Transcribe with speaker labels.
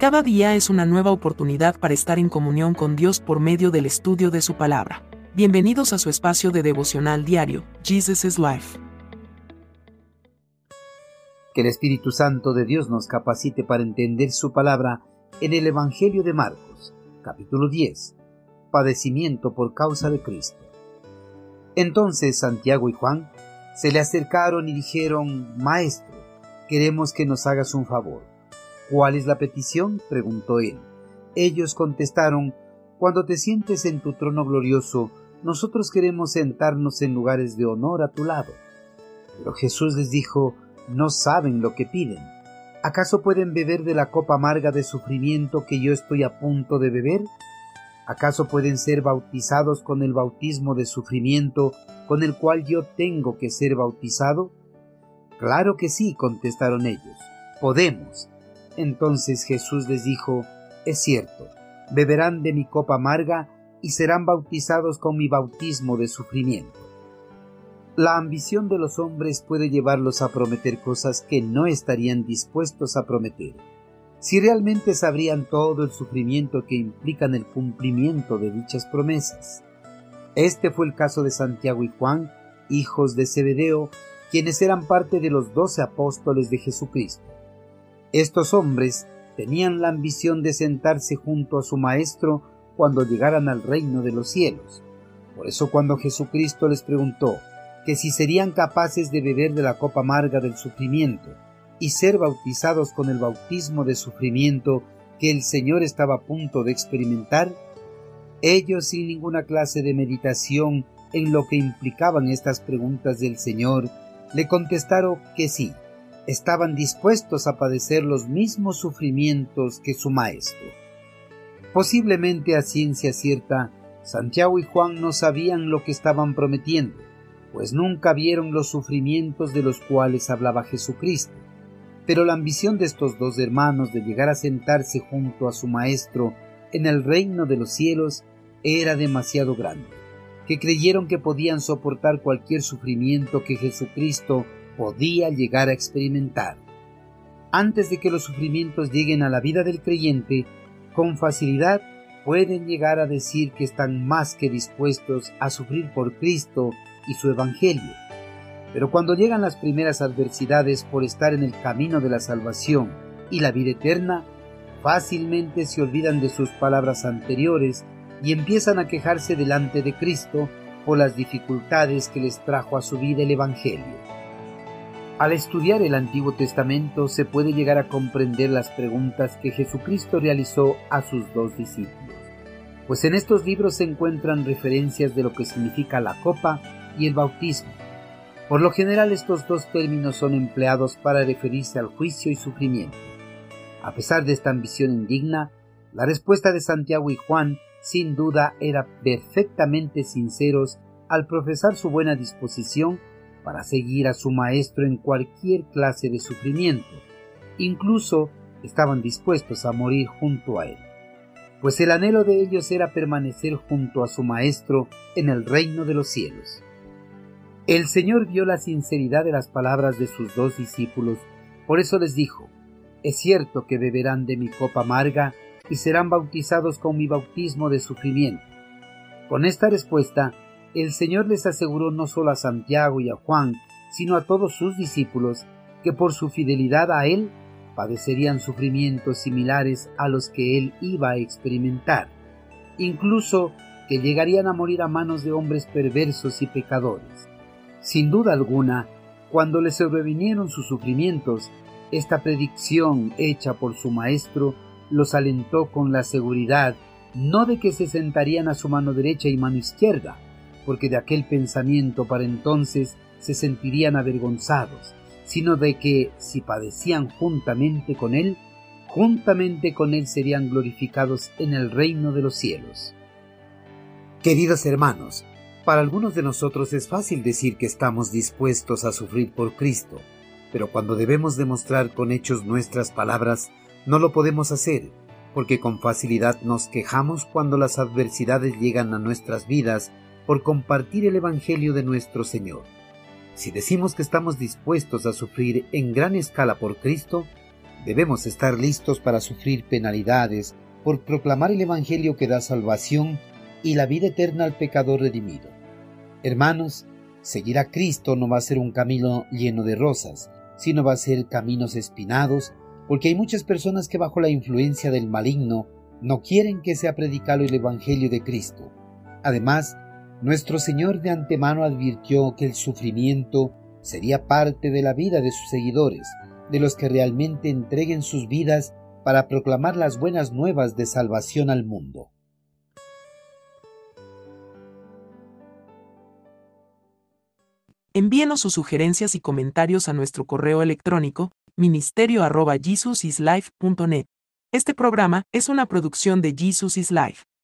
Speaker 1: Cada día es una nueva oportunidad para estar en comunión con Dios por medio del estudio de su palabra. Bienvenidos a su espacio de devocional diario, Jesus is Life.
Speaker 2: Que el Espíritu Santo de Dios nos capacite para entender su palabra en el Evangelio de Marcos, capítulo 10, padecimiento por causa de Cristo. Entonces Santiago y Juan se le acercaron y dijeron: Maestro, queremos que nos hagas un favor. ¿Cuál es la petición?, preguntó él. Ellos contestaron: Cuando te sientes en tu trono glorioso, nosotros queremos sentarnos en lugares de honor a tu lado. Pero Jesús les dijo: No saben lo que piden. ¿Acaso pueden beber de la copa amarga de sufrimiento que yo estoy a punto de beber? ¿Acaso pueden ser bautizados con el bautismo de sufrimiento con el cual yo tengo que ser bautizado? Claro que sí, contestaron ellos. Podemos. Entonces Jesús les dijo: Es cierto, beberán de mi copa amarga y serán bautizados con mi bautismo de sufrimiento. La ambición de los hombres puede llevarlos a prometer cosas que no estarían dispuestos a prometer, si realmente sabrían todo el sufrimiento que implican el cumplimiento de dichas promesas. Este fue el caso de Santiago y Juan, hijos de Zebedeo, quienes eran parte de los 12 apóstoles de Jesucristo. Estos hombres tenían la ambición de sentarse junto a su Maestro cuando llegaran al reino de los cielos. Por eso, cuando Jesucristo les preguntó que si serían capaces de beber de la copa amarga del sufrimiento y ser bautizados con el bautismo de sufrimiento que el Señor estaba a punto de experimentar, ellos, sin ninguna clase de meditación en lo que implicaban estas preguntas del Señor, le contestaron que sí, estaban dispuestos a padecer los mismos sufrimientos que su Maestro. Posiblemente a ciencia cierta, Santiago y Juan no sabían lo que estaban prometiendo, pues nunca vieron los sufrimientos de los cuales hablaba Jesucristo. Pero la ambición de estos dos hermanos de llegar a sentarse junto a su Maestro en el reino de los cielos era demasiado grande, que creyeron que podían soportar cualquier sufrimiento que Jesucristo podía llegar a experimentar. Antes de que los sufrimientos lleguen a la vida del creyente, con facilidad pueden llegar a decir que están más que dispuestos a sufrir por Cristo y su Evangelio. Pero cuando llegan las primeras adversidades por estar en el camino de la salvación y la vida eterna, fácilmente se olvidan de sus palabras anteriores y empiezan a quejarse delante de Cristo por las dificultades que les trajo a su vida el Evangelio. Al estudiar el Antiguo Testamento se puede llegar a comprender las preguntas que Jesucristo realizó a sus dos discípulos, pues en estos libros se encuentran referencias de lo que significa la copa y el bautismo. Por lo general, estos dos términos son empleados para referirse al juicio y sufrimiento. A pesar de esta ambición indigna, la respuesta de Santiago y Juan sin duda era perfectamente sinceros al profesar su buena disposición para seguir a su Maestro en cualquier clase de sufrimiento. Incluso estaban dispuestos a morir junto a él, pues el anhelo de ellos era permanecer junto a su Maestro en el reino de los cielos. El Señor vio la sinceridad de las palabras de sus dos discípulos, por eso les dijo: Es cierto que beberán de mi copa amarga y serán bautizados con mi bautismo de sufrimiento. Con esta respuesta, el Señor les aseguró no solo a Santiago y a Juan, sino a todos sus discípulos, que por su fidelidad a Él padecerían sufrimientos similares a los que Él iba a experimentar, incluso que llegarían a morir a manos de hombres perversos y pecadores. Sin duda alguna, cuando les sobrevinieron sus sufrimientos, esta predicción hecha por su Maestro los alentó con la seguridad, no de que se sentarían a su mano derecha y mano izquierda, porque de aquel pensamiento para entonces se sentirían avergonzados, sino de que, si padecían juntamente con Él serían glorificados en el reino de los cielos. Queridos hermanos, para algunos de nosotros es fácil decir que estamos dispuestos a sufrir por Cristo, pero cuando debemos demostrar con hechos nuestras palabras, no lo podemos hacer, porque con facilidad nos quejamos cuando las adversidades llegan a nuestras vidas por compartir el Evangelio de nuestro Señor. Si decimos que estamos dispuestos a sufrir en gran escala por Cristo, Debemos estar listos para sufrir penalidades por proclamar el Evangelio que da salvación y la vida eterna al pecador redimido. Hermanos, seguir a Cristo no va a ser un camino lleno de rosas, sino va a ser caminos espinados, porque hay muchas personas que bajo la influencia del maligno no quieren que sea predicado el Evangelio de Cristo. Además, nuestro Señor de antemano advirtió que el sufrimiento sería parte de la vida de sus seguidores, de los que realmente entreguen sus vidas para proclamar las buenas nuevas de salvación al mundo.
Speaker 1: Envíenos sus sugerencias y comentarios a nuestro correo electrónico ministerio@jesusislife.net. Este programa es una producción de Jesus is Life.